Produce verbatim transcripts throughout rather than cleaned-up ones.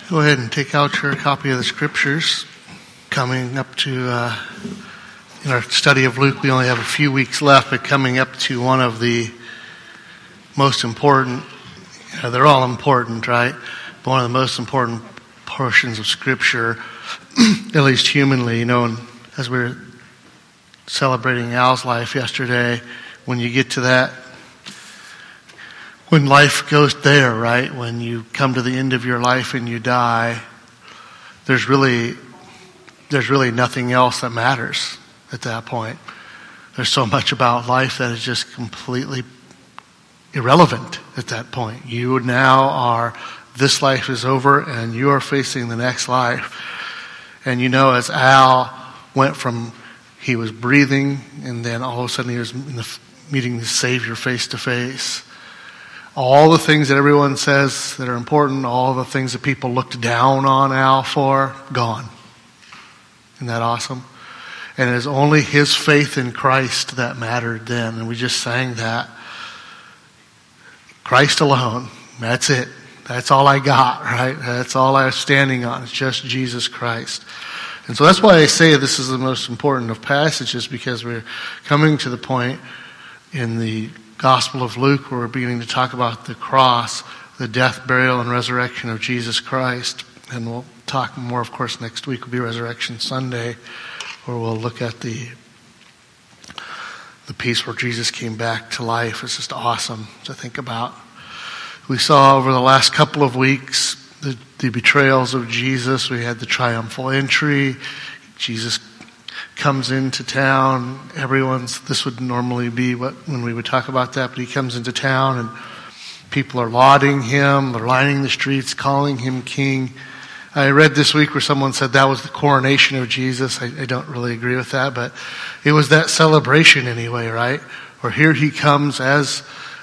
Go ahead and take out your copy of the scriptures. Coming up to, uh, in our study of Luke, we only have a few weeks left, but coming up to one of the most important, you know, they're all important, right? But one of the most important portions of scripture, at least humanly, you know, and as we were celebrating Al's life yesterday, when you get to that, when life goes there, right? When you come to the end of your life and you die, there's really, there's really nothing else that matters at that point. There's so much about life that is just completely irrelevant at that point. You now are, this life is over and you are facing the next life. And you know, as Al went from, he was breathing and then all of a sudden he was in the, meeting the Savior face to face. All the things that everyone says that are important, all the things that people looked down on Al for, gone. Isn't that awesome? And it is only his faith in Christ that mattered then. And we just sang that. Christ alone. That's it. That's all I got, right? That's all I was standing on. It's just Jesus Christ. And so that's why I say this is the most important of passages, because we're coming to the point in the Gospel of Luke where we're beginning to talk about the cross, the death, burial, and resurrection of Jesus Christ. And we'll talk more, of course, next week will be Resurrection Sunday, where we'll look at the the piece where Jesus came back to life. It's just awesome to think about. We saw over the last couple of weeks the, the betrayals of Jesus. We had the triumphal entry. Jesus comes into town. Everyone's, this would normally be what when we would talk about that, but he comes into town and people are lauding him. They're lining the streets, calling him king. I read this week where someone said that was the coronation of Jesus. I, I don't really agree with that, but it was that celebration anyway, right? Where here he comes as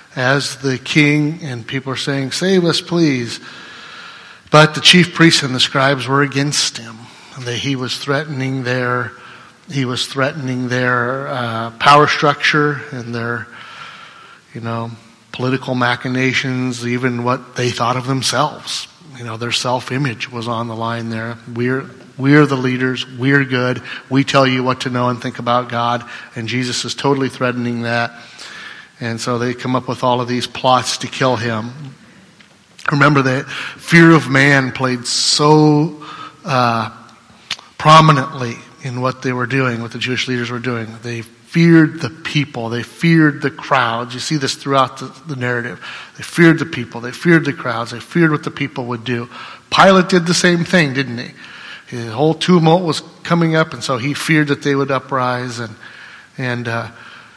as the king, and people are saying, "Save us, please." But the chief priests and the scribes were against him. They, he was threatening their he was threatening their uh, power structure and their, you know, political machinations, even what they thought of themselves. You know, their self-image was on the line there. We're we're the leaders. We're good. We tell you what to know and think about God. And Jesus is totally threatening that. And so they come up with all of these plots to kill him. Remember that fear of man played so uh, prominently in what they were doing, what the Jewish leaders were doing. They feared the people. They feared the crowds. You see this throughout the, the narrative. They feared the people. They feared the crowds. They feared what the people would do. Pilate did the same thing, didn't he? His whole tumult was coming up, and so he feared that they would uprise. And and uh,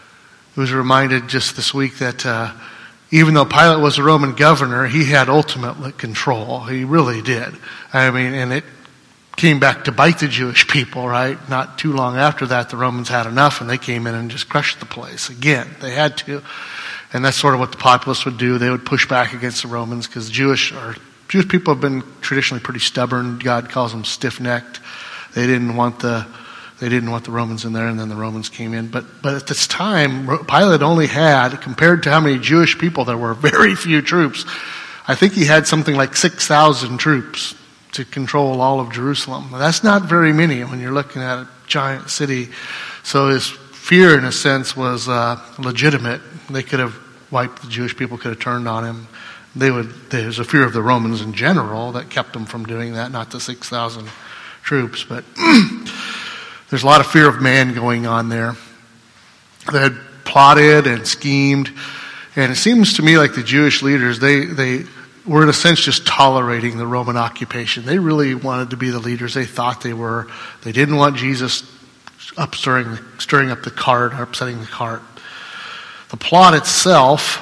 it was reminded just this week that uh, even though Pilate was a Roman governor, he had ultimate control. He really did. I mean, and it came back to bite the Jewish people, right? Not too long after that, the Romans had enough, and they came in and just crushed the place. Again, they had to. And that's sort of what the populace would do. They would push back against the Romans, because Jewish or Jewish people have been traditionally pretty stubborn. God calls them stiff-necked. They didn't want the they didn't want the Romans in there, and then the Romans came in. But but at this time, Pilate only had, compared to how many Jewish people there were, very few troops. I think he had something like six thousand troops to control all of Jerusalem. That's not very many when you're looking at a giant city. So his fear, in a sense, was uh, legitimate. They could have wiped, the Jewish people could have turned on him. They would. There's a fear of the Romans in general that kept them from doing that, not the six thousand troops. But there's a lot of fear of man going on there. They had plotted and schemed. And it seems to me like the Jewish leaders, they they... were in a sense just tolerating the Roman occupation. They really wanted to be the leaders. They thought they were. They didn't want Jesus up stirring, stirring up the cart or upsetting the cart. The plot itself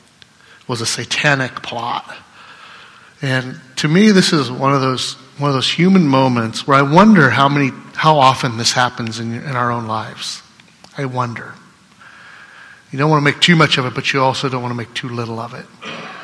was a satanic plot. And to me, this is one of those one of those human moments where I wonder how many, how often this happens in, in our own lives. I wonder. You don't want to make too much of it, but you also don't want to make too little of it.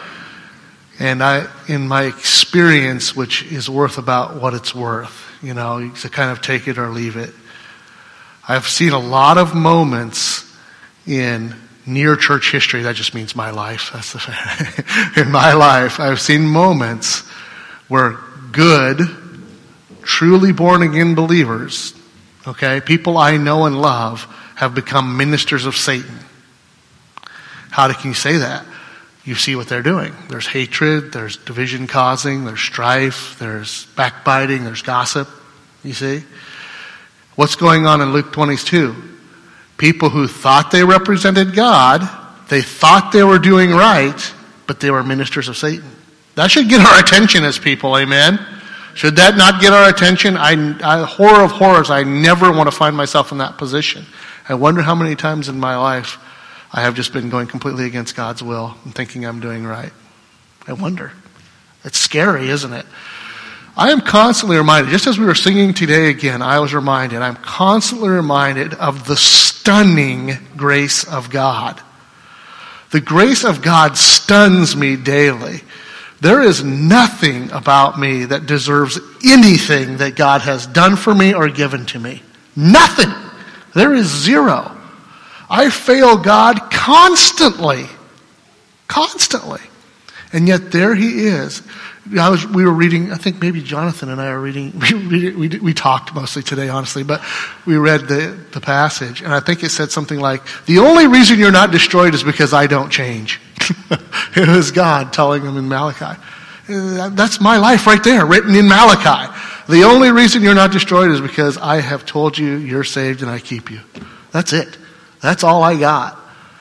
And I, in my experience, which is worth about what it's worth, you know, to kind of take it or leave it, I've seen a lot of moments in near church history. That just means my life. That's the in my life, I've seen moments where good, truly born again believers, okay, people I know and love, have become ministers of Satan. How can you say that? You see what they're doing. There's hatred, there's division causing, there's strife, there's backbiting, there's gossip. You see? What's going on in Luke twenty-two? People who thought they represented God, they thought they were doing right, but they were ministers of Satan. That should get our attention as people, amen? Should that not get our attention? I, I, horror of horrors, I never want to find myself in that position. I wonder how many times in my life I have just been going completely against God's will and thinking I'm doing right. I wonder. It's scary, isn't it? I am constantly reminded, just as we were singing today again, I was reminded, I'm constantly reminded of the stunning grace of God. The grace of God stuns me daily. There is nothing about me that deserves anything that God has done for me or given to me. Nothing. There is zero. I fail God constantly. Constantly. And yet there he is. I was, we were reading, I think maybe Jonathan and I are reading, we, we, we talked mostly today, honestly, but we read the, the passage, and I think it said something like, the only reason you're not destroyed is because I don't change. It was God telling him in Malachi. That's my life right there, written in Malachi. The only reason you're not destroyed is because I have told you you're saved and I keep you. That's it. That's all I got.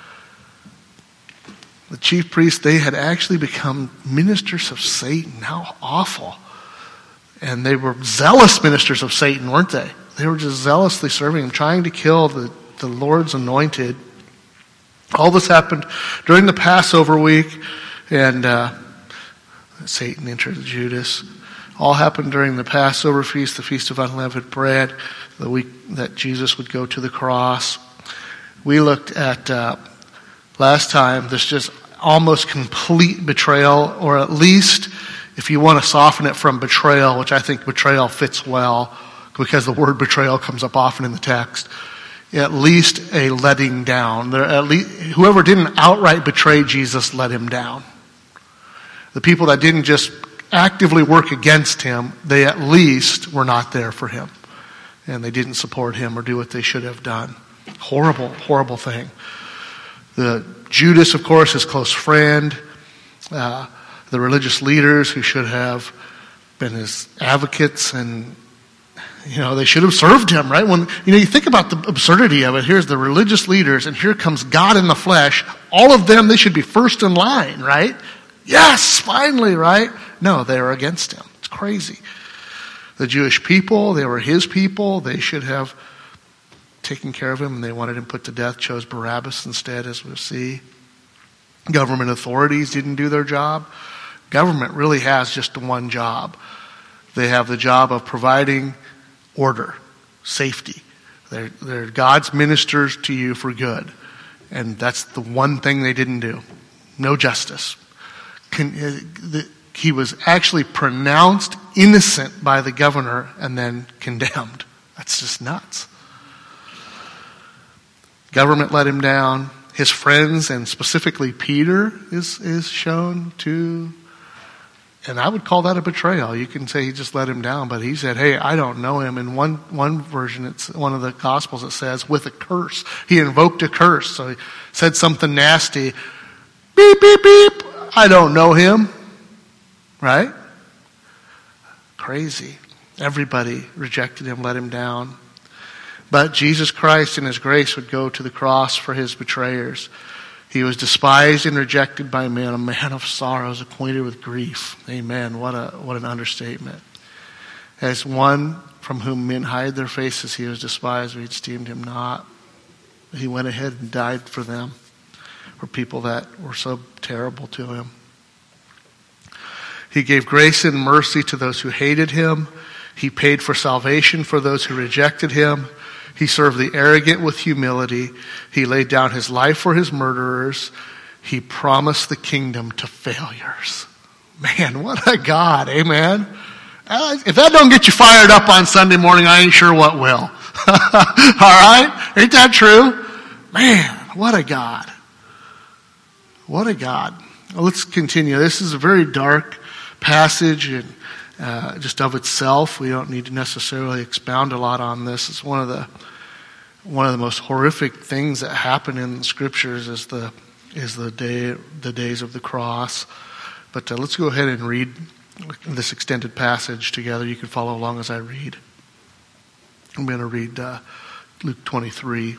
The chief priests, they had actually become ministers of Satan. How awful. And they were zealous ministers of Satan, weren't they? They were just zealously serving him, trying to kill the, the Lord's anointed. All this happened during the Passover week, and uh, Satan entered Judas. All happened during the Passover feast, the Feast of Unleavened Bread, the week that Jesus would go to the cross. We looked at, uh, last time, this just almost complete betrayal, or at least, if you want to soften it from betrayal, which I think betrayal fits well, because the word betrayal comes up often in the text, at least a letting down. There, at least, whoever didn't outright betray Jesus let him down. The people that didn't just actively work against him, they at least were not there for him. And they didn't support him or do what they should have done. Horrible, horrible thing. The Judas, of course, his close friend, uh, the religious leaders who should have been his advocates, and you know, they should have served him, right? When you know, you think about the absurdity of it. Here's the religious leaders, and here comes God in the flesh. All of them, they should be first in line, right? Yes, finally, right? No, they are against him. It's crazy. The Jewish people, they were his people. They should have taken care of him, and they wanted him put to death, chose Barabbas instead, as we'll see. Government authorities didn't do their job. Government really has just one job. They have the job of providing order, safety. They're, they're God's ministers to you for good. And that's the one thing they didn't do. No justice. Can, the, he was actually pronounced innocent by the governor and then condemned. That's just nuts. Government let him down. His friends, and specifically Peter, is, is shown to, and I would call that a betrayal. You can say he just let him down, but he said, hey, I don't know him. In one, one version, it's one of the Gospels, it says, with a curse. He invoked a curse. So he said something nasty. Beep, beep, beep. I don't know him. Right? Crazy. Everybody rejected him, let him down. But Jesus Christ in his grace would go to the cross for his betrayers. He was despised and rejected by men, a man of sorrows, acquainted with grief. Amen. What a what an understatement. As one from whom men hide their faces, he was despised, we esteemed him not. He went ahead and died for them, for people that were so terrible to him. He gave grace and mercy to those who hated him. He paid for salvation for those who rejected him. He served the arrogant with humility. He laid down his life for his murderers. He promised the kingdom to failures. Man, what a God, amen? If that don't get you fired up on Sunday morning, I ain't sure what will. All right? Ain't that true? Man, what a God. What a God. Well, let's continue. This is a very dark passage, and uh, just of itself. We don't need to necessarily expound a lot on this. It's one of the one of the most horrific things that happen in the scriptures is the is the day the days of the cross. But uh, let's go ahead and read this extended passage together. You can follow along as I read. I'm going to read uh, Luke twenty-three.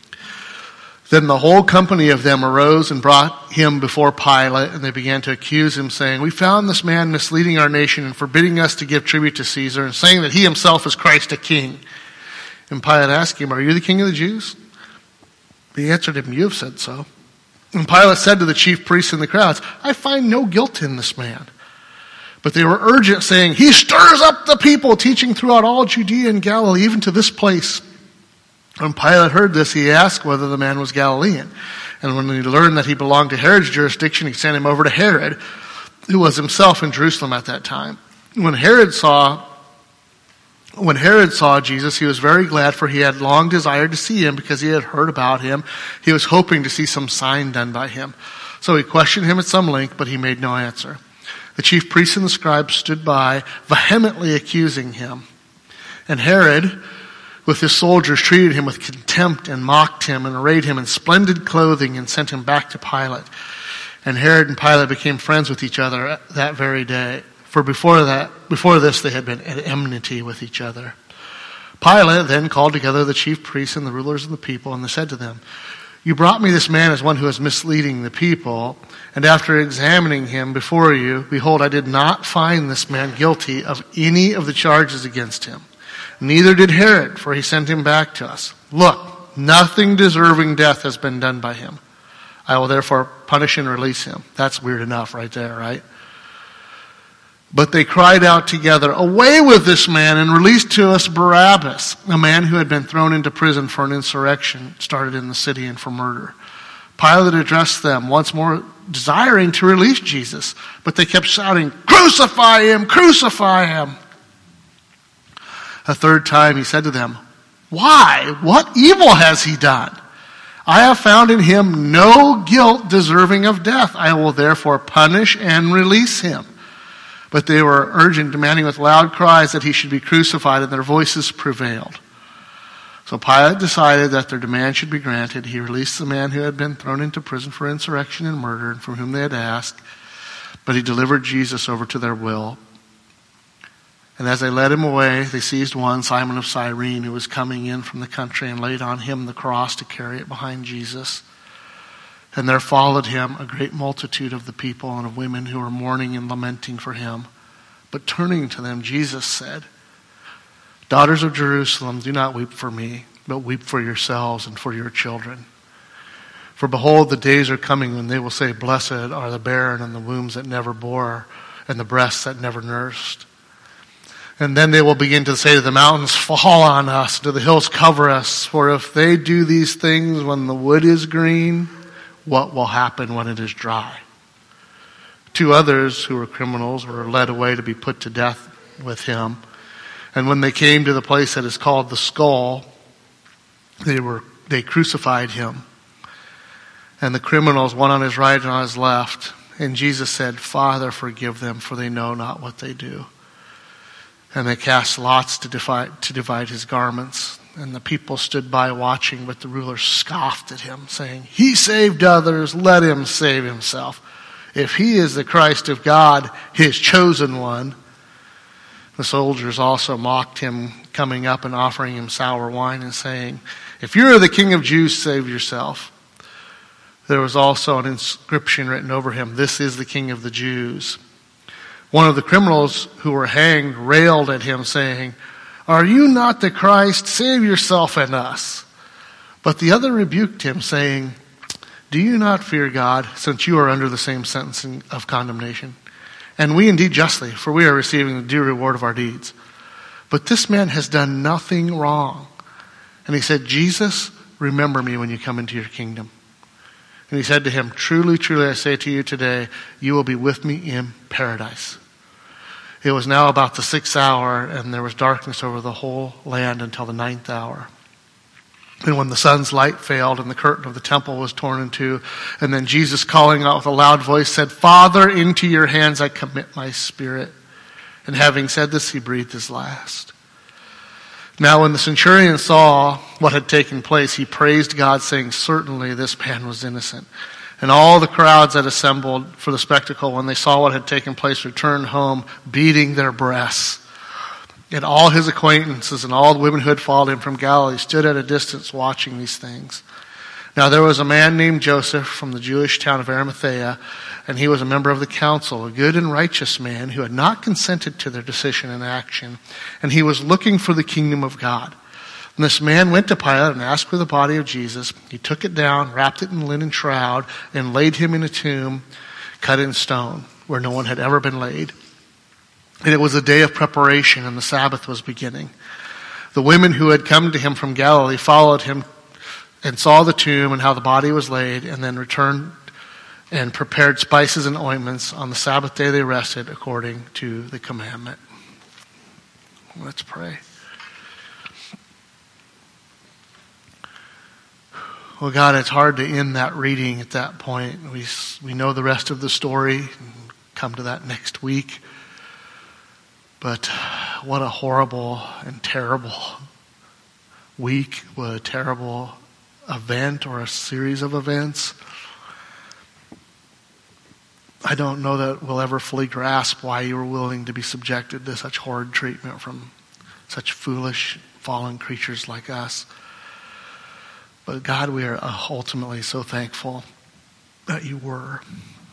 Then the whole company of them arose and brought him before Pilate, and they began to accuse him, saying, "We found this man misleading our nation and forbidding us to give tribute to Caesar, and saying that he himself is Christ a king." And Pilate asked him, "Are you the king of the Jews?" He answered him, "You have said so." And Pilate said to the chief priests and the crowds, "I find no guilt in this man." But they were urgent, saying, "He stirs up the people, teaching throughout all Judea and Galilee, even to this place." When Pilate heard this, he asked whether the man was Galilean. And when he learned that he belonged to Herod's jurisdiction, he sent him over to Herod, who was himself in Jerusalem at that time. When Herod saw, when Herod saw Jesus, he was very glad, for he had long desired to see him, because he had heard about him. He was hoping to see some sign done by him. So he questioned him at some length, but he made no answer. The chief priests and the scribes stood by, vehemently accusing him. And Herod, with his soldiers, treated him with contempt and mocked him and arrayed him in splendid clothing and sent him back to Pilate. And Herod and Pilate became friends with each other that very day. For before that, before this, they had been at enmity with each other. Pilate then called together the chief priests and the rulers of the people, and they said to them, "You brought me this man as one who is misleading the people, and after examining him before you, behold, I did not find this man guilty of any of the charges against him. Neither did Herod, for he sent him back to us. Look, nothing deserving death has been done by him. I will therefore punish and release him." That's weird enough right there, right? But they cried out together, "Away with this man, and release to us Barabbas," a man who had been thrown into prison for an insurrection started in the city and for murder. Pilate addressed them once more, desiring to release Jesus, but they kept shouting, "Crucify him! Crucify him!" A third time he said to them, "Why? What evil has he done? I have found in him no guilt deserving of death. I will therefore punish and release him." But they were urgent, demanding with loud cries that he should be crucified, and their voices prevailed. So Pilate decided that their demand should be granted. He released the man who had been thrown into prison for insurrection and murder, and from whom they had asked, but he delivered Jesus over to their will. And as they led him away, they seized one, Simon of Cyrene, who was coming in from the country, and laid on him the cross to carry it behind Jesus. And there followed him a great multitude of the people and of women who were mourning and lamenting for him. But turning to them, Jesus said, "Daughters of Jerusalem, do not weep for me, but weep for yourselves and for your children. For behold, the days are coming when they will say, 'Blessed are the barren and the wombs that never bore, and the breasts that never nursed.' And then they will begin to say to the mountains, 'Fall on us,' to the hills, 'Cover us.' For if they do these things when the wood is green, what will happen when it is dry?" Two others who were criminals were led away to be put to death with him. And when they came to the place that is called the Skull, they were they crucified him. And the criminals, one on his right and on his left. And Jesus said, "Father, forgive them, for they know not what they do." And they cast lots to divide, to divide his garments. And the people stood by watching, but the ruler scoffed at him, saying, "He saved others, let him save himself. If he is the Christ of God, his chosen one." The soldiers also mocked him, coming up and offering him sour wine and saying, "If you are the King of Jews, save yourself." There was also an inscription written over him, "This is the King of the Jews." One of the criminals who were hanged railed at him, saying, "Are you not the Christ? Save yourself and us." But the other rebuked him, saying, "Do you not fear God, since you are under the same sentence of condemnation? And we indeed justly, for we are receiving the due reward of our deeds. But this man has done nothing wrong." And he said, "Jesus, remember me when you come into your kingdom." And he said to him, "Truly, truly, I say to you today, you will be with me in paradise." It was now about the sixth hour, and there was darkness over the whole land until the ninth hour. And when the sun's light failed, and the curtain of the temple was torn in two, and then Jesus, calling out with a loud voice, said, "Father, into your hands I commit my spirit." And having said this, he breathed his last. Now when the centurion saw what had taken place, he praised God, saying, certainly this man was innocent. And all the crowds that assembled for the spectacle, when they saw what had taken place, returned home, beating their breasts. And all his acquaintances and all the women who had followed him from Galilee stood at a distance watching these things. Now there was a man named Joseph from the Jewish town of Arimathea, and he was a member of the council, a good and righteous man who had not consented to their decision and action, and he was looking for the kingdom of God. And this man went to Pilate and asked for the body of Jesus. He took it down, wrapped it in a linen shroud, and laid him in a tomb cut in stone, where no one had ever been laid. And it was a day of preparation, and the Sabbath was beginning. The women who had come to him from Galilee followed him and saw the tomb and how the body was laid, and then returned and prepared spices and ointments. On the Sabbath day they rested according to the commandment. Let's pray. Well, God, it's hard to end that reading at that point. We we know the rest of the story, and come to that next week. But what a horrible and terrible week, what a terrible event or a series of events. I don't know that we'll ever fully grasp why you were willing to be subjected to such horrid treatment from such foolish, fallen creatures like us. But God, we are ultimately so thankful that you were.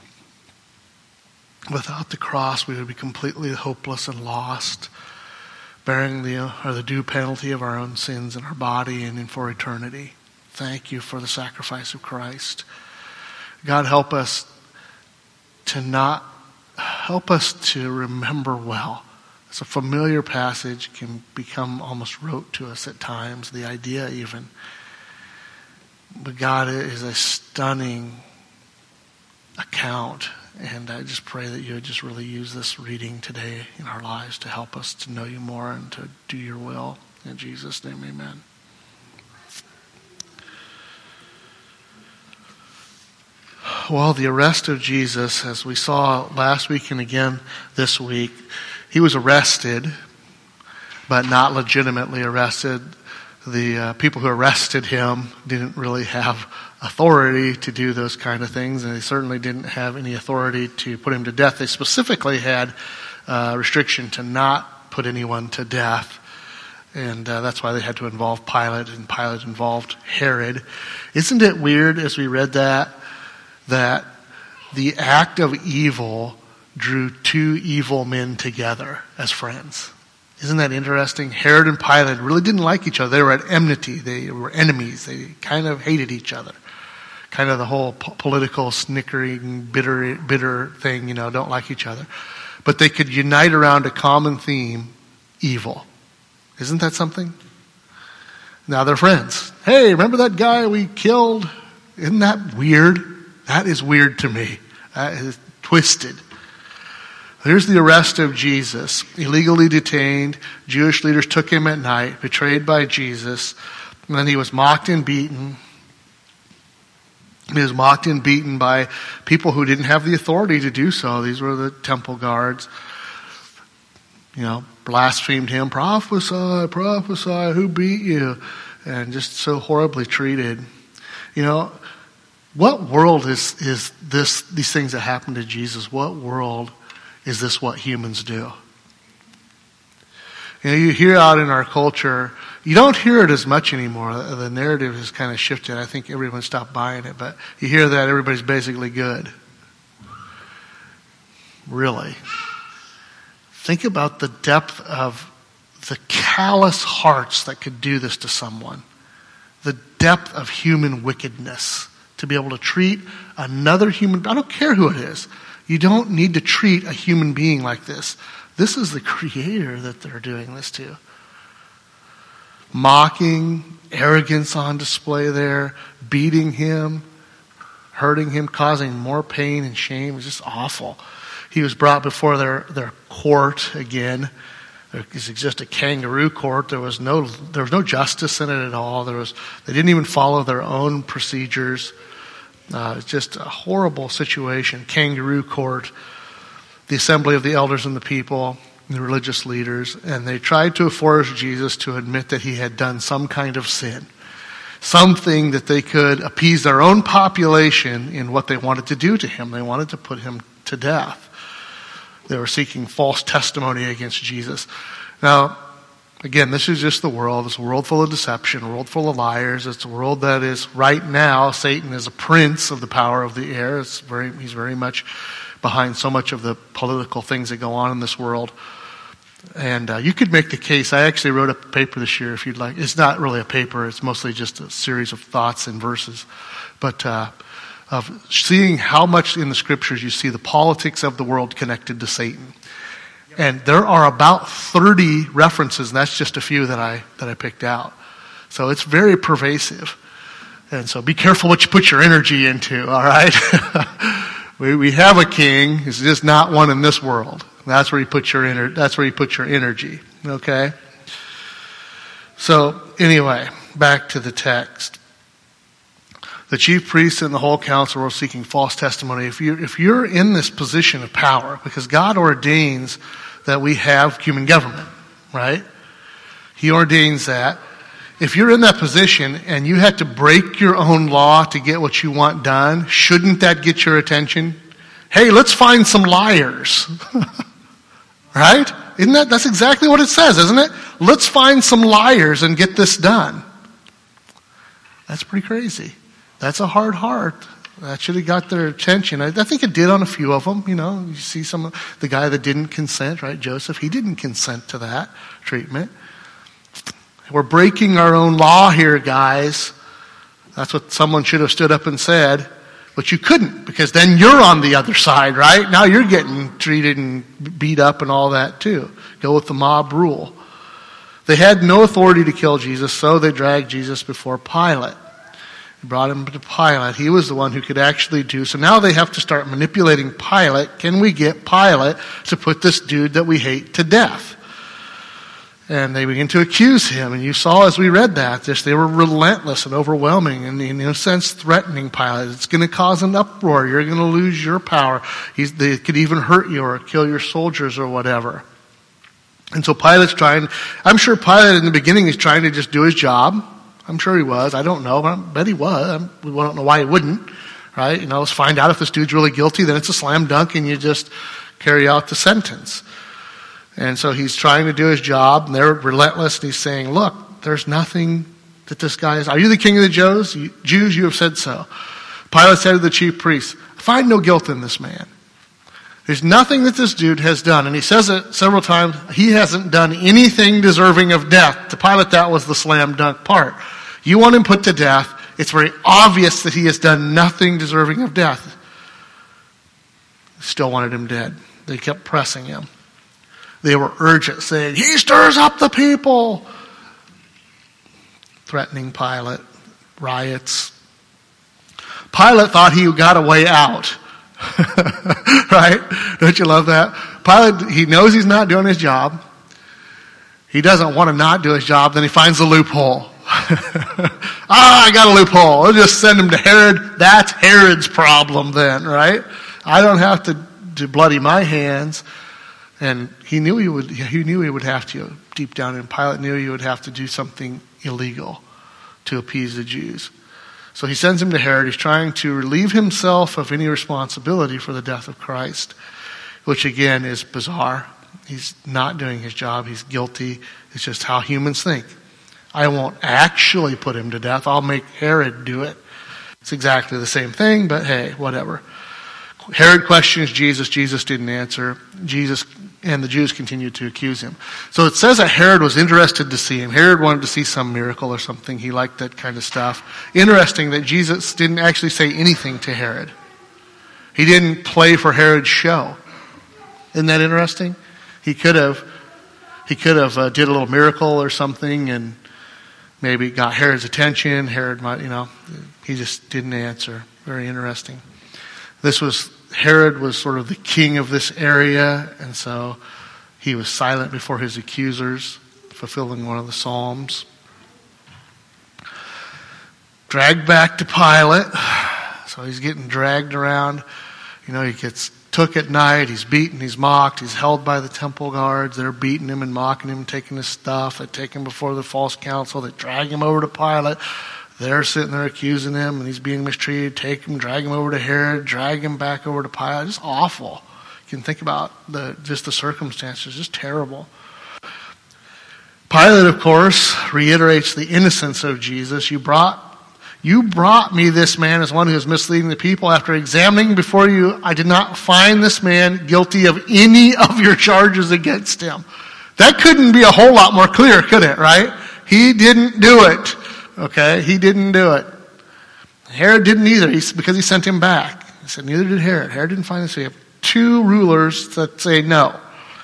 Without the cross, we would be completely hopeless and lost, bearing the, or the due penalty of our own sins in our body and in for eternity. Thank you for the sacrifice of Christ. God, help us to not, help us to remember well. It's a familiar passage, can become almost rote to us at times, the idea even. But God, it is a stunning account. And I just pray that you would just really use this reading today in our lives to help us to know you more and to do your will. In Jesus' name, amen. Well, the arrest of Jesus, as we saw last week and again this week, he was arrested, but not legitimately arrested. The uh, people who arrested him didn't really have authority to do those kind of things, and they certainly didn't have any authority to put him to death. They specifically had uh, restriction to not put anyone to death, and uh, that's why they had to involve Pilate, and Pilate involved Herod. Isn't it weird as we read that, that the act of evil drew two evil men together as friends? Isn't that interesting? Herod and Pilate really didn't like each other. They were at enmity. They were enemies. They kind of hated each other. Kind of the whole po- political snickering, bitter, bitter thing, you know, don't like each other. But they could unite around a common theme, evil. Isn't that something? Now they're friends. Hey, remember that guy we killed? Isn't that weird? That is weird to me. That is twisted. Here's the arrest of Jesus. Illegally detained. Jewish leaders took him at night, betrayed by Jesus. And then he was mocked and beaten. He was mocked and beaten by people who didn't have the authority to do so. These were the temple guards. You know, blasphemed him. Prophesy, prophesy, who beat you? And just so horribly treated. You know, what world is, is this, these things that happened to Jesus? What world is this what humans do? You know, you hear out in our culture, you don't hear it as much anymore. The narrative has kind of shifted. I think everyone stopped buying it, but you hear that everybody's basically good. Really. Think about the depth of the callous hearts that could do this to someone. The depth of human wickedness. To be able to treat another human, I don't care who it is. You don't need to treat a human being like this. This is the Creator that they're doing this to. Mocking, arrogance on display there, beating him, hurting him, causing more pain and shame. It's just awful. He was brought before their, their court again. It's just a kangaroo court. There was no there was no justice in it at all. There was they didn't even follow their own procedures. Uh, it's just a horrible situation. Kangaroo court, the assembly of the elders and the people. the religious leaders, and they tried to force Jesus to admit that he had done some kind of sin. Something that they could appease their own population in what they wanted to do to him. They wanted to put him to death. They were seeking false testimony against Jesus. Now, again, this is just the world. It's a world full of deception, a world full of liars. It's a world that is, right now, Satan is a prince of the power of the air. It's very, he's very much behind so much of the political things that go on in this world. And uh, you could make the case. I actually wrote a paper this year, if you'd like. It's not really a paper. It's mostly just a series of thoughts and verses. But uh, of seeing how much in the scriptures you see the politics of the world connected to Satan. And there are about thirty references, and that's just a few that I that I picked out. So it's very pervasive. And so be careful what you put your energy into, all right? we we have a king. He's just not one in this world. That's where you put your ener- that's where you put your energy, okay? So anyway, back to the text. The chief priests and the whole council were seeking false testimony. If you if you're in this position of power, because God ordains that we have human government, right? He ordains that. If you're in that position and you had to break your own law to get what you want done, shouldn't that get your attention? Hey, let's find some liars. Right? Isn't that, that's exactly what it says, isn't it? Let's find some liars and get this done. That's pretty crazy. That's a hard heart. That should have got their attention. I, I think it did on a few of them. You know, you see some, the guy that didn't consent, right? Joseph, he didn't consent to that treatment. We're breaking our own law here, guys. That's what someone should have stood up and said. But you couldn't, because then you're on the other side, right? Now you're getting treated and beat up and all that too. Go with the mob rule. They had no authority to kill Jesus, so they dragged Jesus before Pilate. They brought him to Pilate. He was the one who could actually do. So now they have to start manipulating Pilate. Can we get Pilate to put this dude that we hate to death? And they begin to accuse him. And you saw as we read that, this, they were relentless and overwhelming and in a sense threatening Pilate. It's going to cause an uproar. You're going to lose your power. He's, they could even hurt you or kill your soldiers or whatever. And so Pilate's trying, I'm sure Pilate in the beginning is trying to just do his job. I'm sure he was. I don't know, but I bet he was. We don't know why he wouldn't, right? You know, let's find out if this dude's really guilty. Then it's a slam dunk and you just carry out the sentence. And so he's trying to do his job, and they're relentless, and he's saying, look, there's nothing that this guy is. Are you the king of the Jews? Jews, you have said so. Pilate said to the chief priests, I find no guilt in this man. There's nothing that this dude has done. And he says it several times, he hasn't done anything deserving of death. To Pilate, that was the slam dunk part. You want him put to death. It's very obvious that he has done nothing deserving of death. Still wanted him dead. They kept pressing him. They were urgent, saying, he stirs up the people. Threatening Pilate, riots. Pilate thought he got a way out. Right? Don't you love that? Pilate, he knows he's not doing his job. He doesn't want to not do his job, then he finds a loophole. Ah, I got a loophole. I'll just send him to Herod. That's Herod's problem then, right? I don't have to, to bloody my hands. And he knew he would, he knew he would have to, deep down in Pilate knew he would have to do something illegal to appease the Jews. So he sends him to Herod. He's trying to relieve himself of any responsibility for the death of Christ, which again is bizarre. He's not doing his job. He's guilty. It's just how humans think. I won't actually put him to death. I'll make Herod do it. It's exactly the same thing, but hey, whatever. Herod questions Jesus. Jesus didn't answer. Jesus and the Jews continued to accuse him. So it says that Herod was interested to see him. Herod wanted to see some miracle or something. He liked that kind of stuff. Interesting that Jesus didn't actually say anything to Herod. He didn't play for Herod's show. Isn't that interesting? He could have, he could have uh, did a little miracle or something and maybe got Herod's attention. Herod might, you know, he just didn't answer. Very interesting. This was, Herod was sort of the king of this area, and so he was silent before his accusers, fulfilling one of the Psalms. Dragged back to Pilate. So he's getting dragged around. You know, he gets took at night. He's beaten, he's mocked, he's held by the temple guards. They're beating him and mocking him, taking his stuff. They take him before the false council. They drag him over to Pilate. They're sitting there accusing him, and he's being mistreated. Take him, drag him over to Herod, drag him back over to Pilate. It's awful. You can think about the just the circumstances, just terrible. Pilate, of course, reiterates the innocence of Jesus. You brought You brought me this man as one who is misleading the people. After examining before you, I did not find this man guilty of any of your charges against him. That couldn't be a whole lot more clear, could it, right? He didn't do it. Okay? He didn't do it. Herod didn't either, He's, because he sent him back. He said, neither did Herod. Herod didn't find this. So you have two rulers that say no.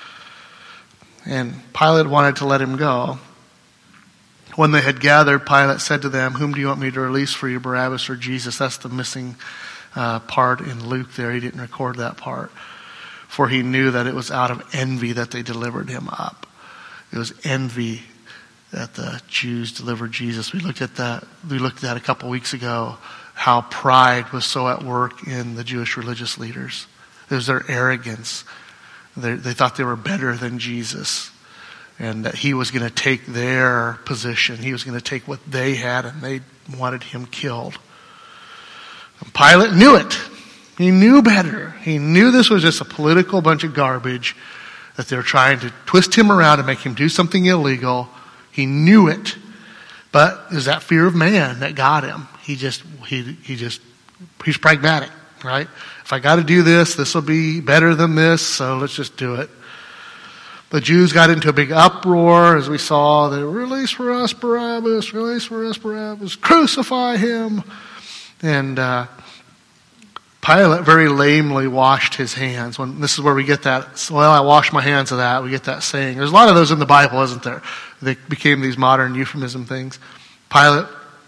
And Pilate wanted to let him go. When they had gathered, Pilate said to them, whom do you want me to release for you, Barabbas or Jesus? That's the missing uh, part in Luke there. He didn't record that part. For he knew that it was out of envy that they delivered him up. It was envy that the Jews delivered Jesus. We looked at that. We looked at that a couple weeks ago, how pride was so at work in the Jewish religious leaders. It was their arrogance. They, they thought they were better than Jesus. And that he was going to take their position. He was going to take what they had, and they wanted him killed. And Pilate knew it. He knew better. He knew this was just a political bunch of garbage, that they were trying to twist him around and make him do something illegal. He knew it. But it was that fear of man that got him. He just, he, he just, he's pragmatic, right? If I got to do this, this will be better than this, so let's just do it. The Jews got into a big uproar, as we saw. They release for us Barabbas, release for us Barabbas, crucify him. And uh, Pilate very lamely washed his hands. When this is where we get that, well, I wash my hands of that. We get that saying. There's a lot of those in the Bible, isn't there? They became these modern euphemism things. Pilate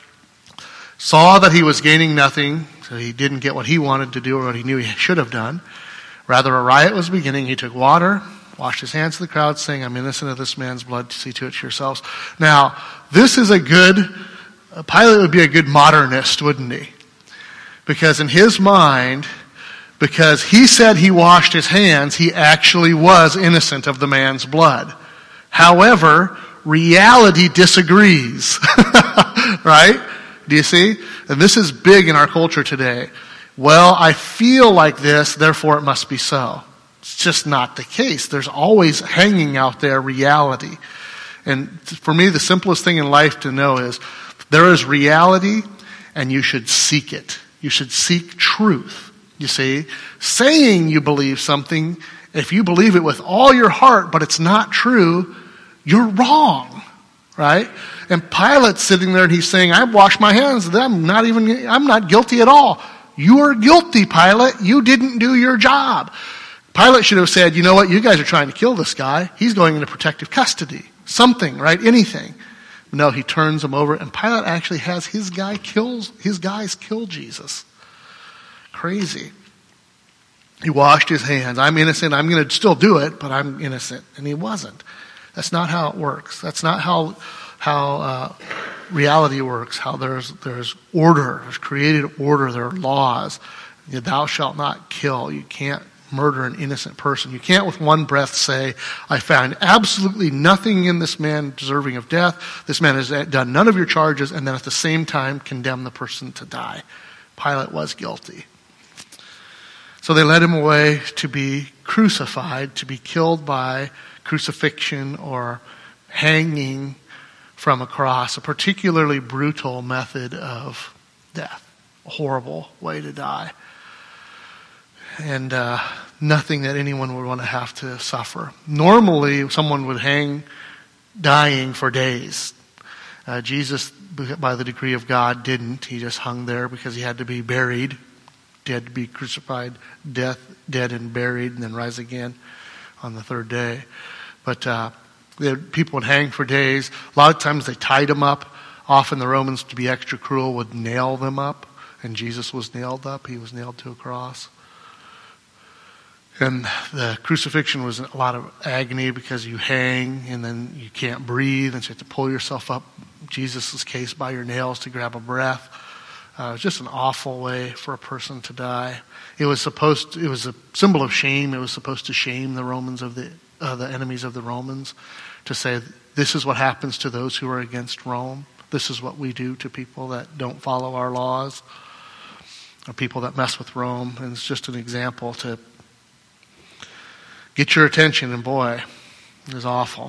saw that he was gaining nothing, so he didn't get what he wanted to do or what he knew he should have done. Rather, a riot was beginning. He took water, washed his hands to the crowd, saying, I'm innocent of this man's blood. See to it yourselves. Now, this is a good, uh, Pilate would be a good modernist, wouldn't he? Because in his mind, because he said he washed his hands, he actually was innocent of the man's blood. However, reality disagrees. Right? Do you see? And this is big in our culture today. Well, I feel like this, therefore it must be so. It's just not the case. There's always hanging out there reality. And for me, the simplest thing in life to know is there is reality and you should seek it. You should seek truth. You see, saying you believe something, if you believe it with all your heart, but it's not true, you're wrong, right? And Pilate's sitting there and he's saying, I've washed my hands of them. I'm not even, I'm not guilty at all. You are guilty, Pilate. You didn't do your job. Pilate should have said, you know what, you guys are trying to kill this guy. He's going into protective custody. Something, right? Anything. No, he turns him over, and Pilate actually has his guy kills, his guys kill Jesus. Crazy. He washed his hands. I'm innocent. I'm going to still do it, but I'm innocent. And he wasn't. That's not how it works. That's not how how uh, reality works. How there's there's order. There's created order. There are laws. Thou shalt not kill. You can't murder an innocent person. You can't with one breath say, I found absolutely nothing in this man deserving of death. This man has done none of your charges, and then at the same time condemn the person to die. Pilate was guilty. So they led him away to be crucified, to be killed by crucifixion or hanging from a cross, a particularly brutal method of death, a horrible way to die. And uh, nothing that anyone would want to have to suffer. Normally, someone would hang dying for days. Uh, Jesus, by the decree of God, didn't. He just hung there because he had to be buried, dead to be crucified, death, dead and buried, and then rise again on the third day. But uh, people would hang for days. A lot of times they tied them up. Often the Romans, to be extra cruel, would nail them up. And Jesus was nailed up. He was nailed to a cross. And the crucifixion was a lot of agony because you hang and then you can't breathe, and so you have to pull yourself up, Jesus' case, by your nails to grab a breath. Uh, it was just an awful way for a person to die. It was supposed to, it was a symbol of shame. It was supposed to shame the Romans of the uh, the enemies of the Romans, to say this is what happens to those who are against Rome. This is what we do to people that don't follow our laws, or people that mess with Rome. And it's just an example to get your attention. And boy, it was awful.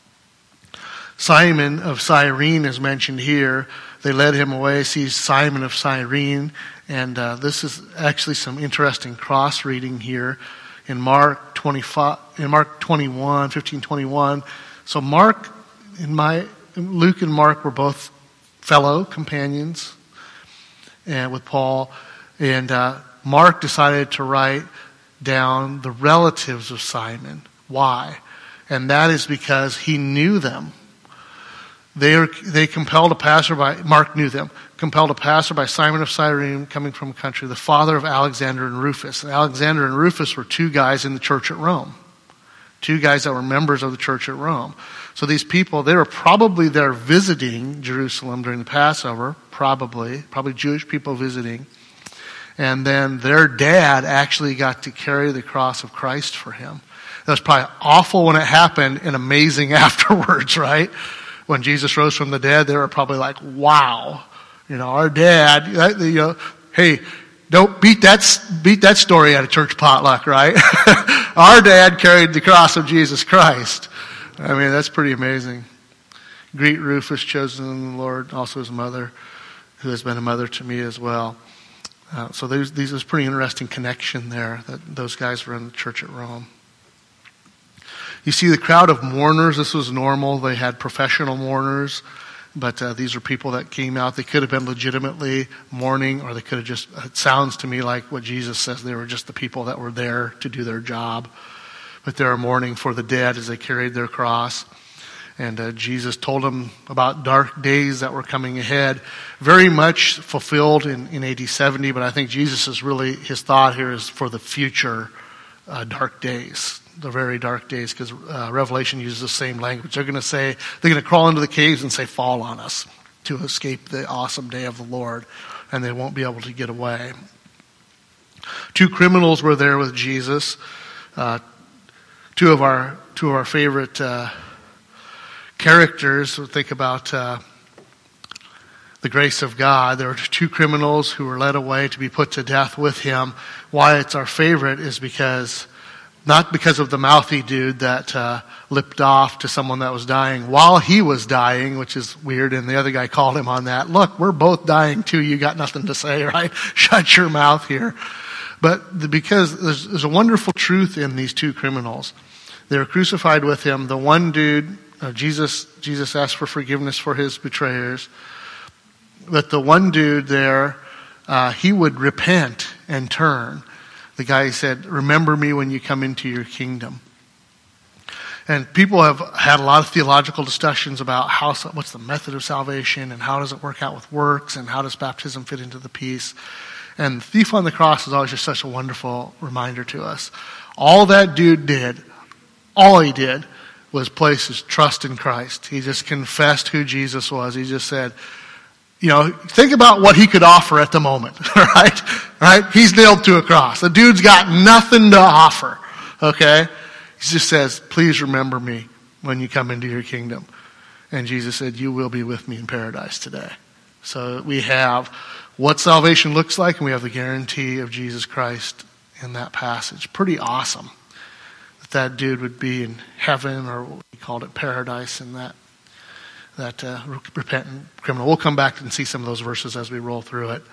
Simon of Cyrene is mentioned here. They led him away. See Simon of Cyrene. And uh, this is actually some interesting cross-reading here in Mark twenty-five, in Mark twenty-one, fifteen twenty-one. So Mark, in my Luke and Mark were both fellow companions and with Paul. And uh, Mark decided to write down the relatives of Simon. Why? And that is because he knew them. They are, they compelled a passerby, Mark knew them, compelled a passerby, Simon of Cyrene, coming from a country, the father of Alexander and Rufus. And Alexander and Rufus were two guys in the church at Rome. Two guys that were members of the church at Rome. So these people, they were probably there visiting Jerusalem during the Passover, probably, probably Jewish people visiting. And then their dad actually got to carry the cross of Christ for him. That was probably awful when it happened and amazing afterwards, right? When Jesus rose from the dead, they were probably like, wow, you know, our dad, you know, hey, don't beat that, beat that story at a church potluck, right? Our dad carried the cross of Jesus Christ. I mean, that's pretty amazing. Greet Rufus, chosen in the Lord, also his mother, who has been a mother to me as well. Uh, so there's, these is pretty interesting connection there, that those guys were in the church at Rome. You see the crowd of mourners. This was normal. They had professional mourners, but uh, these are people that came out. They could have been legitimately mourning, or they could have just, it sounds to me like what Jesus says, they were just the people that were there to do their job. But they were mourning for the dead as they carried their cross. And uh, Jesus told them about dark days that were coming ahead. Very much fulfilled in, in A D seventy, but I think Jesus is really, his thought here is for the future uh, dark days. The very dark days, because uh, Revelation uses the same language. They're going to say, they're going to crawl into the caves and say, fall on us, to escape the awesome day of the Lord, and they won't be able to get away. Two criminals were there with Jesus. Uh, two of our two of our favorite uh, characters. Think about uh, the grace of God. There were two criminals who were led away to be put to death with him. Why it's our favorite is because not because of the mouthy dude that uh, lipped off to someone that was dying while he was dying, which is weird, and the other guy called him on that. Look, we're both dying too. You got nothing to say, right? Shut your mouth here. But the, because there's, there's a wonderful truth in these two criminals. They were crucified with him. The one dude, uh, Jesus, Jesus asked for forgiveness for his betrayers. But the one dude there, uh, he would repent and turn. The guy said, remember me when you come into your kingdom. And people have had a lot of theological discussions about how, what's the method of salvation and how does it work out with works and how does baptism fit into the piece. And the thief on the cross is always just such a wonderful reminder to us. All that dude did, all he did was place his trust in Christ. He just confessed who Jesus was. He just said, you know, think about what he could offer at the moment, right? Right? He's nailed to a cross. The dude's got nothing to offer, okay? He just says, please remember me when you come into your kingdom. And Jesus said, you will be with me in paradise today. So we have what salvation looks like, and we have the guarantee of Jesus Christ in that passage. Pretty awesome that that dude would be in heaven, or what we called it, paradise, in that that uh, repentant criminal. We'll come back and see some of those verses as we roll through it.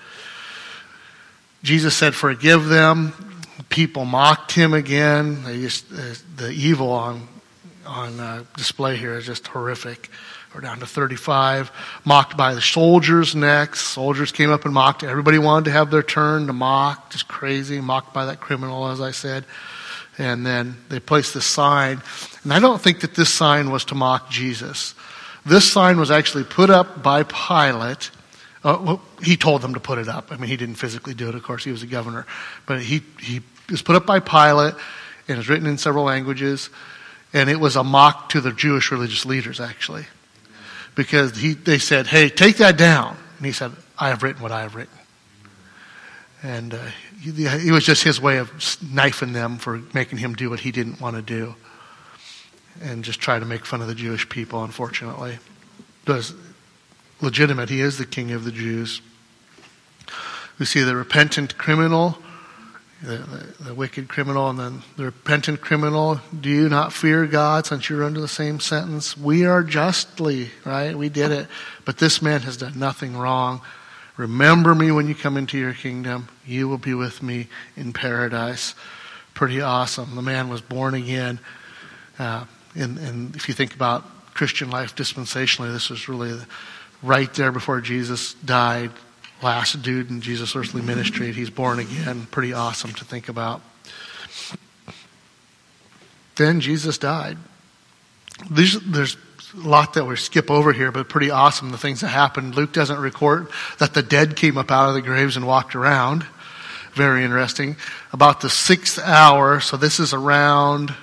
Jesus said, forgive them. People mocked him again. They just, uh, the evil on on uh, display here is just horrific. We're down to thirty-five. Mocked by the soldiers next. Soldiers came up and mocked. Everybody wanted to have their turn to mock. Just crazy. Mocked by that criminal, as I said. And then they placed this sign. And I don't think that this sign was to mock Jesus. This sign was actually put up by Pilate. Uh, well, he told them to put it up. I mean, he didn't physically do it, of course. He was a governor. But he, he was put up by Pilate, and it's written in several languages. And it was a mock to the Jewish religious leaders, actually. Because he, they said, hey, take that down. And he said, I have written what I have written. And uh, he, it was just his way of knifing them for making him do what he didn't want to do. And just try to make fun of the Jewish people, unfortunately. It was legitimate. He is the king of the Jews. We see the repentant criminal, the, the, the wicked criminal, and then the repentant criminal. Do you not fear God since you're under the same sentence? We are justly, right? We did it. But this man has done nothing wrong. Remember me when you come into your kingdom. You will be with me in paradise. Pretty awesome. The man was born again. Uh, and, and if you think about Christian life dispensationally, this was really right there before Jesus died. Last dude in Jesus' earthly ministry. He's born again. Pretty awesome to think about. Then Jesus died. There's, there's a lot that we skip over here, but pretty awesome the things that happened. Luke doesn't record that the dead came up out of the graves and walked around. Very interesting. About the sixth hour, so this is around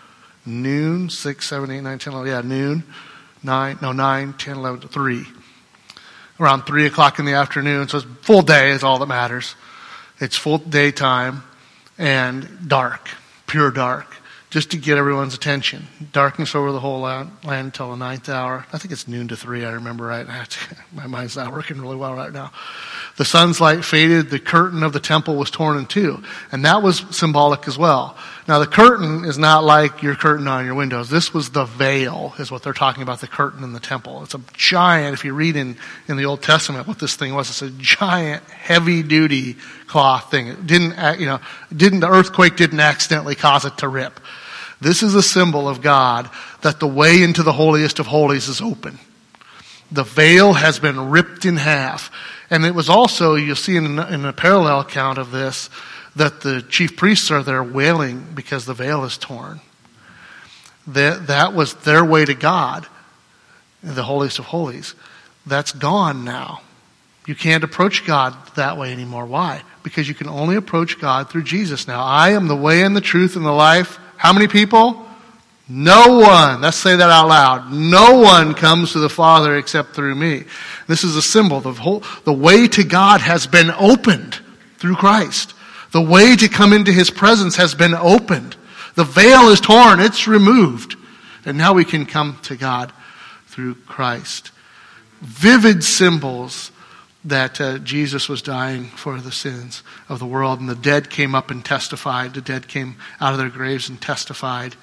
noon, six, seven, eight, nine, ten, eleven, yeah, noon, nine, no, nine, ten, eleven, three. Around three o'clock in the afternoon, so it's full day is all that matters. It's full daytime and dark, pure dark, just to get everyone's attention. Darkness over the whole land, land until the ninth hour. I think it's noon to three, I remember right. My mind's not working really well right now. The sun's light faded, the curtain of the temple was torn in two. And that was symbolic as well. Now the curtain is not like your curtain on your windows. This was the veil, is what they're talking about, the curtain in the temple. It's a giant, if you read in, in the Old Testament what this thing was, it's a giant, heavy-duty cloth thing. It didn't, you know, didn't, the earthquake didn't accidentally cause it to rip. This is a symbol of God that the way into the holiest of holies is open. The veil has been ripped in half. And it was also, you'll see in, in a parallel account of this, that the chief priests are there wailing because the veil is torn. That, that was their way to God, the holiest of holies. That's gone now. You can't approach God that way anymore. Why? Because you can only approach God through Jesus now. I am the way and the truth and the life. How many people? No one. Let's say that out loud. No one comes to the Father except through me. This is a symbol. The whole, the way to God has been opened through Christ. The way to come into His presence has been opened. The veil is torn. It's removed. And now we can come to God through Christ. Vivid symbols that uh, Jesus was dying for the sins of the world. And the dead came up and testified. The dead came out of their graves and testified.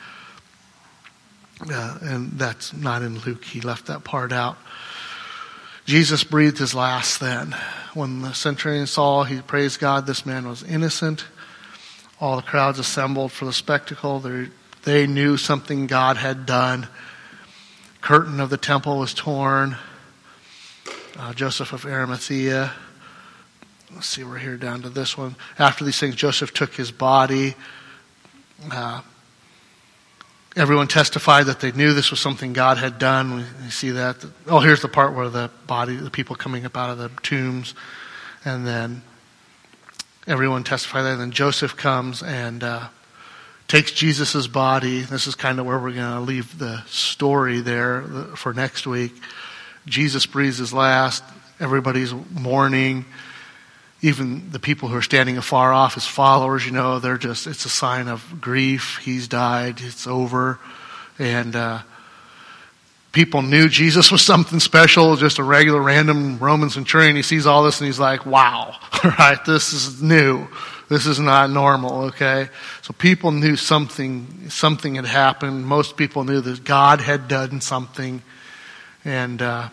Uh, and that's not in Luke. He left that part out. Jesus breathed his last then. When the centurion saw, he praised God, this man was innocent. All the crowds assembled for the spectacle. They, they knew something God had done. Curtain of the temple was torn. Uh, Joseph of Arimathea. Let's see, we're here down to this one. After these things, Joseph took his body. Uh, Everyone testified that they knew this was something God had done. We see that. Oh, here's the part where the body, the people coming up out of the tombs. And then everyone testified that. And then Joseph comes and uh, takes Jesus' body. This is kind of where we're going to leave the story there for next week. Jesus breathes his last. Everybody's mourning. Even the people who are standing afar off, his followers, you know, they're just, it's a sign of grief. He's died. It's over. And uh, people knew Jesus was something special, just a regular random Roman centurion. He sees all this and he's like, wow, right? This is new. This is not normal, okay? So people knew something, something had happened. Most people knew that God had done something. And uh,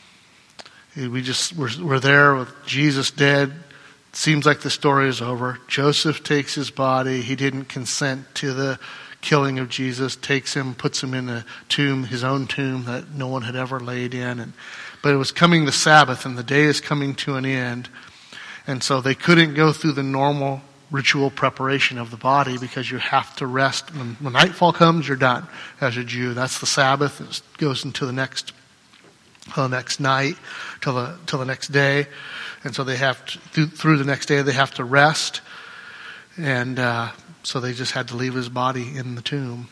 we just, we're, we're there with Jesus dead. Seems like the story is over. Joseph takes his body. He didn't consent to the killing of Jesus. Takes him, puts him in a tomb, his own tomb that no one had ever laid in. And, but it was coming the Sabbath, and the day is coming to an end. And so they couldn't go through the normal ritual preparation of the body because you have to rest. When, when nightfall comes, you're done as a Jew. That's the Sabbath. It goes into the next, till the next night, till the till the next day. And so they have to, through, through the next day, they have to rest. And uh, so they just had to leave his body in the tomb.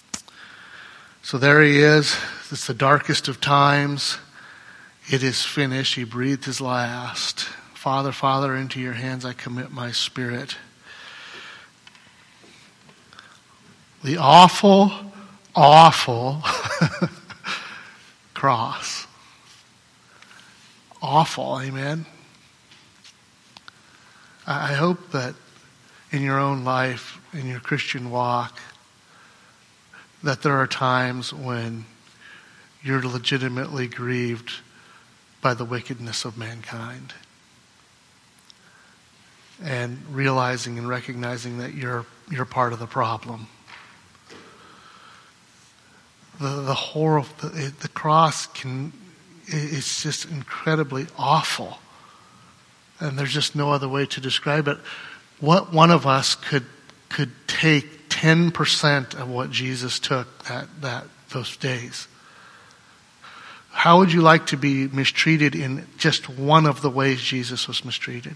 So there he is. It's the darkest of times. It is finished. He breathed his last. Father, Father, into your hands I commit my spirit. The awful, awful cross. Awful, amen? I hope that in your own life, in your Christian walk, that there are times when you're legitimately grieved by the wickedness of mankind. And realizing and recognizing that you're you're part of the problem. The the horror, the, the cross can, it's just incredibly awful. And there's just no other way to describe it. What one of us could could take ten percent of what Jesus took that, that those days? How would you like to be mistreated in just one of the ways Jesus was mistreated?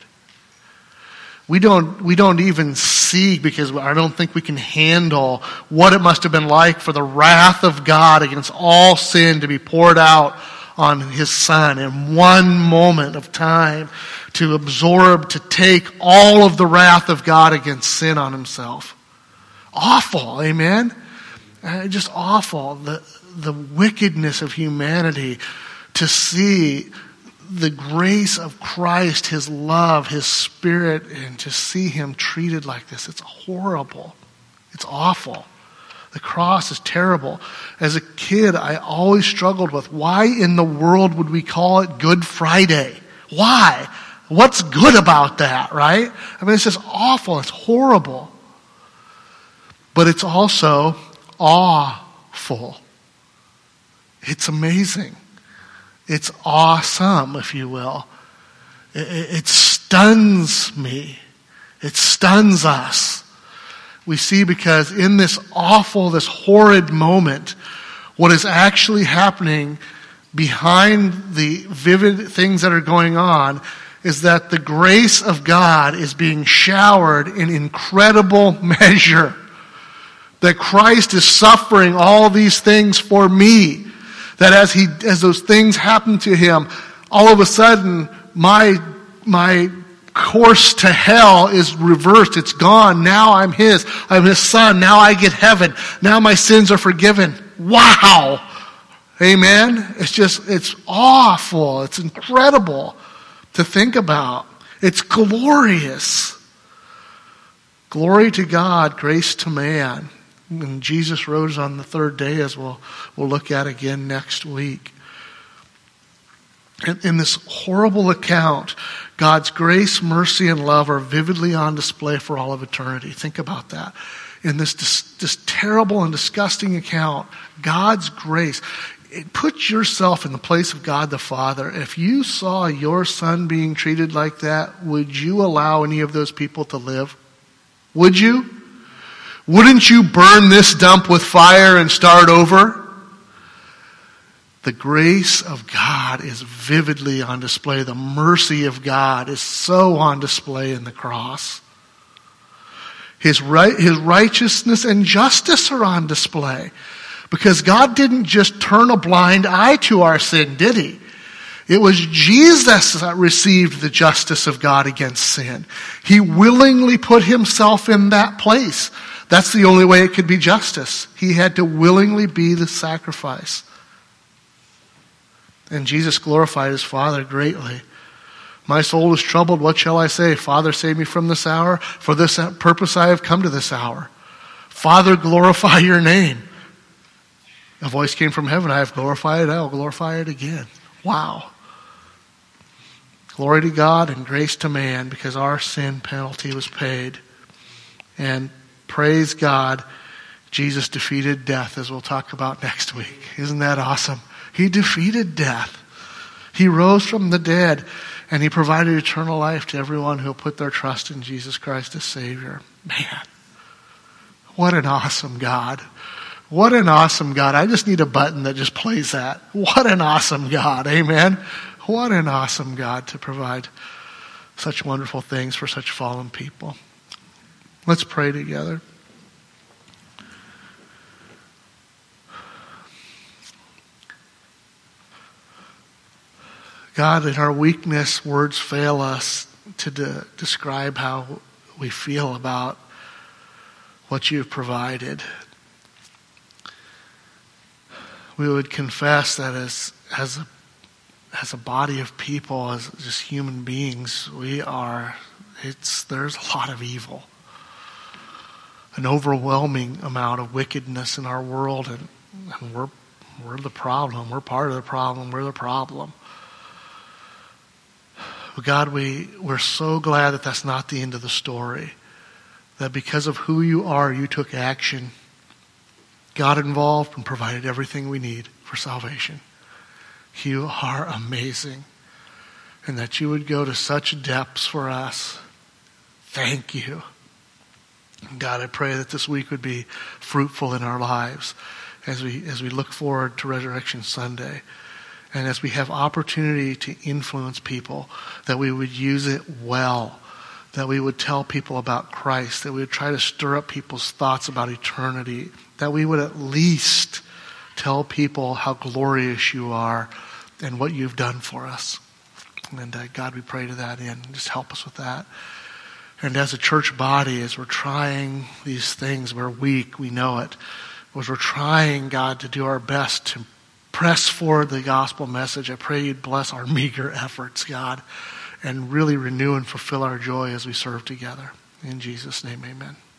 We don't we don't even see, because I don't think we can handle what it must have been like for the wrath of God against all sin to be poured out on his Son in one moment of time, to absorb, to take all of the wrath of God against sin on himself. Awful, amen? Uh, just awful. The, the wickedness of humanity, to see the grace of Christ, his love, his Spirit, and to see him treated like this. It's horrible. It's awful. The cross is terrible. As a kid, I always struggled with, why in the world would we call it Good Friday? Why? What's good about that, right? I mean, it's just awful. It's horrible. But it's also awful. It's amazing. It's awesome, if you will. It, it stuns me. It stuns us. We see, because in this awful, this horrid moment, what is actually happening behind the vivid things that are going on is that the grace of God is being showered in incredible measure. That Christ is suffering all these things for me. That as he, as those things happen to him, all of a sudden, my, my course to hell is reversed. It's gone. Now I'm his. I'm his son. Now I get heaven. Now my sins are forgiven. Wow. Amen. It's just, it's awful. It's incredible to think about. It's glorious. Glory to God, grace to man. And Jesus rose on the third day, as we'll, we'll look at again next week. In, in this horrible account, God's grace, mercy, and love are vividly on display for all of eternity. Think about that. In this, this, this terrible and disgusting account, God's grace. It, put yourself in the place of God the Father. If you saw your son being treated like that, would you allow any of those people to live? Would you? Wouldn't you burn this dump with fire and start over? The grace of God is vividly on display. The mercy of God is so on display in the cross. His right, his righteousness and justice are on display. Because God didn't just turn a blind eye to our sin, did he? It was Jesus that received the justice of God against sin. He willingly put himself in that place. That's the only way it could be justice. He had to willingly be the sacrifice. And Jesus glorified his Father greatly. My soul is troubled. What shall I say? Father, save me from this hour. For this purpose I have come to this hour. Father, glorify your name. A voice came from heaven. I have glorified it. I will glorify it again. Wow. Glory to God and grace to man, because our sin penalty was paid. And praise God, Jesus defeated death, as we'll talk about next week. Isn't that awesome? He defeated death. He rose from the dead, and he provided eternal life to everyone who will put their trust in Jesus Christ as Savior. Man, what an awesome God. What an awesome God. I just need a button that just plays that. What an awesome God. Amen. What an awesome God to provide such wonderful things for such fallen people. Let's pray together. God, in our weakness, words fail us to de- describe how we feel about what you've provided. We would confess that as as a, as a body of people, as just human beings, we are, it's there's a lot of evil. An overwhelming amount of wickedness in our world, and, and we're we're the problem. We're part of the problem. We're the problem. But God, we, we're so glad that that's not the end of the story. That because of who you are, you took action, got involved, and provided everything we need for salvation. You are amazing. And that you would go to such depths for us. Thank you. God, I pray that this week would be fruitful in our lives as we as we look forward to Resurrection Sunday. And as we have opportunity to influence people, that we would use it well, that we would tell people about Christ, that we would try to stir up people's thoughts about eternity, that we would at least tell people how glorious you are and what you've done for us. And uh, God, we pray to that end. Just help us with that. And as a church body, as we're trying these things, we're weak, we know it. As we're trying, God, to do our best to press forward the gospel message, I pray you'd bless our meager efforts, God, and really renew and fulfill our joy as we serve together. In Jesus' name, amen.